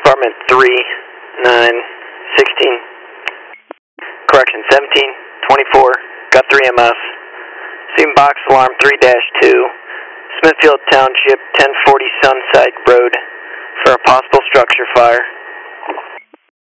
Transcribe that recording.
Department 3, 9, 16. Correction, 17, 24. Got 3 MS. Seen box alarm 3-2. Smithfield Township, 1040 Sunside Road for a possible structure fire.